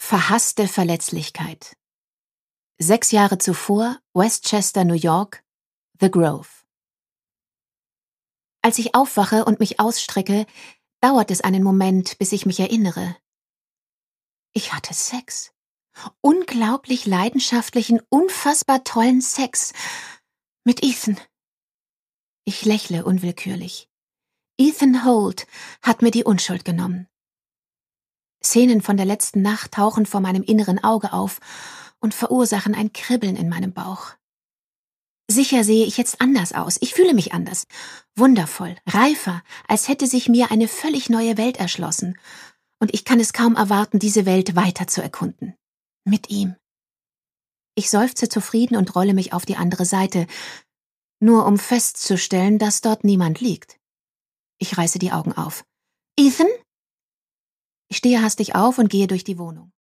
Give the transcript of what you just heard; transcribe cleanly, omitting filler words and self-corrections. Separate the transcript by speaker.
Speaker 1: Verhasste Verletzlichkeit. 6 Jahre zuvor, Westchester, New York, The Grove. Als ich aufwache und mich ausstrecke, dauert es einen Moment, bis ich mich erinnere. Ich hatte Sex. Unglaublich leidenschaftlichen, unfassbar tollen Sex. Mit Ethan. Ich lächle unwillkürlich. Ethan Holt hat mir die Unschuld genommen. Szenen von der letzten Nacht tauchen vor meinem inneren Auge auf und verursachen ein Kribbeln in meinem Bauch. Sicher sehe ich jetzt anders aus. Ich fühle mich anders. Wundervoll, reifer, als hätte sich mir eine völlig neue Welt erschlossen. Und ich kann es kaum erwarten, diese Welt weiter zu erkunden. Mit ihm. Ich seufze zufrieden und rolle mich auf die andere Seite, nur um festzustellen, dass dort niemand liegt. Ich reiße die Augen auf. Ethan? Ich stehe hastig auf und gehe durch die Wohnung.